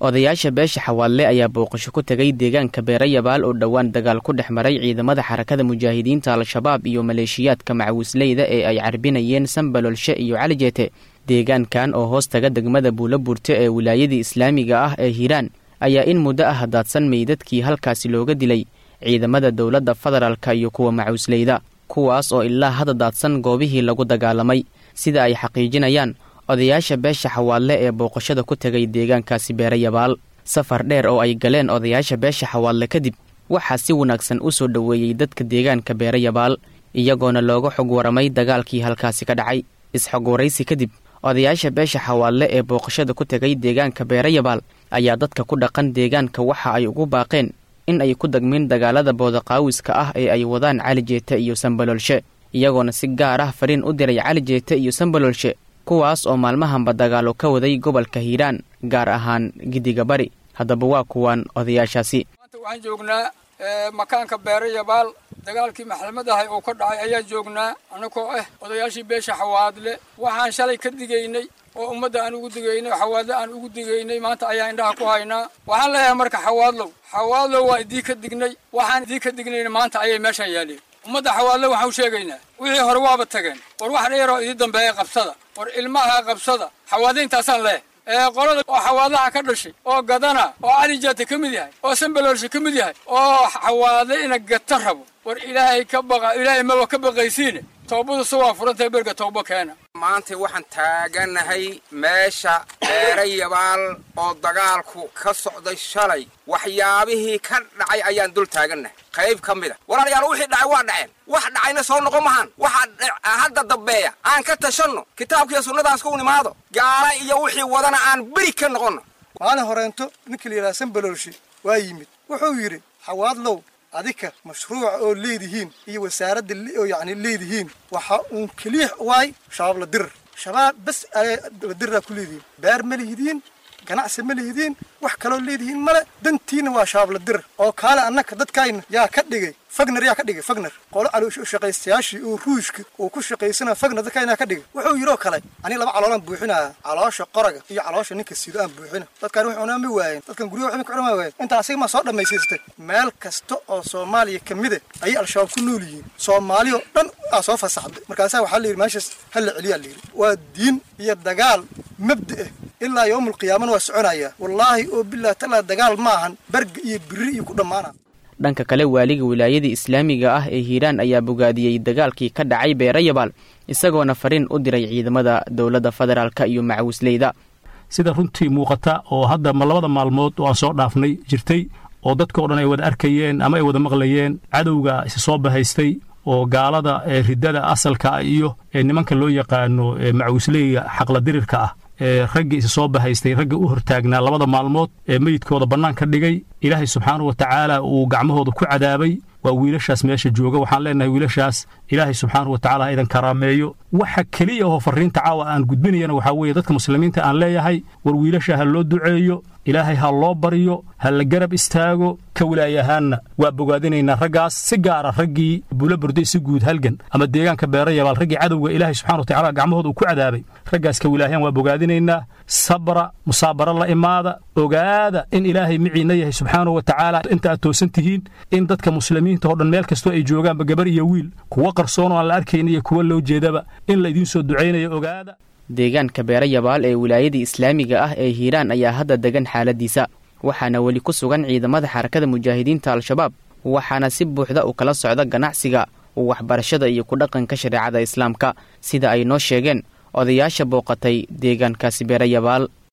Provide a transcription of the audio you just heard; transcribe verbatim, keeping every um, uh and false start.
odayaasha beesha xawaadle ayaa booqasho ku tagay deegaanka Beerayabaal oo dhawaan dagaal ku dhexmaray ciidamada xarakada mujaahidiinta al-shabaab iyo maleeshiyaadka macawisleyda ee ay carbinayeen Sanbalolshe iyo Cali Jeete. deegaankan oo hoos taga degmada Buulaburte ee wilaayada Islaamiga ah ee Hiiraan ayaa in muddo ah daadsan meydadkii halkaasi looga dilay ciidamada dawladda federaalka iyo kuwa macawisleyda, kuwaas oo ilaa hadda daadsan goobihii lagu dagaalamay, sida ay xaqiijinayaan odayaasha beesha xawaadle ee booqashada ku tagay deegaankaasi Beerayabaal. safar dheer oo ay galeen odayaasha beesha xawaadle kadib waxaa si wanaagsan u soo dhaweeyay dadka deegaanka Beerayabaal, iyagoona looga xog waramay dagaalkii halkaasi ka dhacay. isxog waraysi kadib odayaasha beesha xawaadle ee booqashada ku tagay deegaanka Beerayabaal ayaa dadka ku dhaqan deegaanka waxa ay ugu baaqeen in ay ku dagmin dagaalada boodaqaawiska ah ee ay wadaan Cali Jeete iyo Sanbalolshe, iyagoona si gaar ah fariin u diray Cali Jeete iyo Sanbalolshe, kuwaas oo maalmahanba dagaalo ka waday gobolka Hiiraan, gaar ahaan Gidiga Bari. haddaba waa kuwan odayaashaasi. maanta waxaan joognaa makaanka Beerayabaal, dagaalkii maxkamadaha oo ka dhacay ayaa joognaa anagoo ah odayaashii beesha xawaadle. waxaan shalay ka digaynay oo ummadda aan ugu digaynay, xawaadle aan ugu digaynay, maanta ayaa indhaha ku haynaa. waxaan leeyahay marka xawaadlow xawaadlow waa idii ka dignay, waxaan idii ka dignayna maanta ayay meeshan yaaleen. ummadda xawaadle waxaan u sheegaynaa wixii hore waaba tageen, war wax dheeroo idii dambeeya qabsada, war ilmaha qabsada. xawaadle intaasaan leeh ee qolada oo xawaadlaha ka dhashay oo gadana oo Cali Jeete ka mid yahay oo Sanbalolshe ka mid yahay oo xawaadle ina gata rabo, war ilaahay ka baqa, ilaahay ma ka baqaysiin. toobadu soo furantay berga toobo keena. maanta waxaan taaganahay meesha Beerayabaal oo dagaalku ka socday shalay. waxyaabihii ka dhacay ayaan dul taaganahay qayb kamid ah. walaalayaal wixii dhacay waa dhaceen, wax dhacayna soo noqon mahan. waxa hadda dambeeya aan ka tashanno, kitaabkiiyo sunnadaas ku nimaado, gaala iyo wixii wadana aan bari ka noqono. maalin horeento ninkii la yiraahdo Sanbalolshe waa yimid, wuxuu yiri xawaadlow adika mashruuc oo leedihiin iyo wasaaradda oo yaani leedihiin waxa uu kaliya waay shabaab la dir shabaab bas la dir ku leedihiin, beer ma leedihiin, ganacsi ma leedihiin, wax kale oo leedihiin male. dantiina waa shabaab la dir oo kaale annaka dadkayna yaa ka dhigay fagnar yaa ka dhigay fagnar qolo caloosho shaqaystayaashii oo ruushka oo ku shaqaysana fagnar dadkayna ka dhigay. wuxuu yiri oo kale ani laba caloolan buuxinaa, caloosha qoraga iyo caloosha ninka siido aan buuxina. dadkan wuxuuna ma waayeen, dadkan guriga waxay ka cunaan waayeen. inta asiga ma soo dhameysay meel kasta oo Soomaaliya kamid ah ay al-shabaab ku nool yihiin, Soomaaliya dhan aa soo fasaxday. markaas waxa la yiri meeshas hal celiya la yiri waa diin iyo dagaal mabda ilaa yawmul qiyaamah waa soconaya. wallahi oo billaah tala dagaal maahan barg iyo biri iyo ku dhamaana. dhanka kale waaliga wilaayada Islaamiga ah ee Hiiraan ayaa bogaadiyay dagaalkii ka dhacay Beerayabaal, isagoona fariin u diray ciidamada dawladda federaalka iyo macawisleyda. sida runtii muuqata oo hadda labada maalmood oo aan soo dhaafnay jirtay oo dadka oo dhan ay wada arkayeen ama ay wada maqlayeen cadowga is soo bahaystay oo gaalada ee ridada asalka iyo nimanka loo yaqaano macawisleyga xaqla dirirka ah ee ragga is soo bahaystay, ragga u hortaagnaa labada maalmood ee meydkooda bannaan ka dhigay. ilaahay subxaanahu wa tacaala uu gacmahooda ku cadaabay. waa wiilashaas meesha jooga. waxaan leenahay wiilashaas ilaahay subxaanahu wa tacaala idan karaameeyo. waxa kaliya oo fariinta caawa aan gudbinayana waxaa weeye dadka muslimiinta aan leeyahay war wiilasha ha loo duceeyo, ilaahay ha loo baryo, ha la garab istaago. ka wilaayahaanna waa bogaadinaynaa raggaas, si gaara raggii Buulaburte si guud halgan ama deegaanka Beerayabaal raggii cadowga ilaahay subxaanahu wa tacaala gacmahooda uu ku cadaabay. raggaas ka wilaayahan waa bogaadinaynaa. sabra musaabara la imaada, ogaada in ilaahay miciina yahay subxaanahu wa tacaala. inta aad toosan tihiin in dadka muslimiinta oo dhan meel kastoo ay joogaanba gabar iyo wiil, kuwa qarsoon oo aan la arkaynin iyo kuwa loo jeedaba, in la idiin soo ducaynayo ogaada. deegaanka Beerayabaal ee wilaayada Islaamiga ah ee Hiiraan ayaa hadda degan xaaladiisa, waxaana weli ku sugan ciidamada xarakada mujaahidiinta al-shabaab, waxaana si buuxda u kala socda ganacsiga, waxbarashada iyo ku dhaqanka shariicada islaamka, sida ay noo sheegeen odayaasha booqatay deegaankaasi Beerayabaal.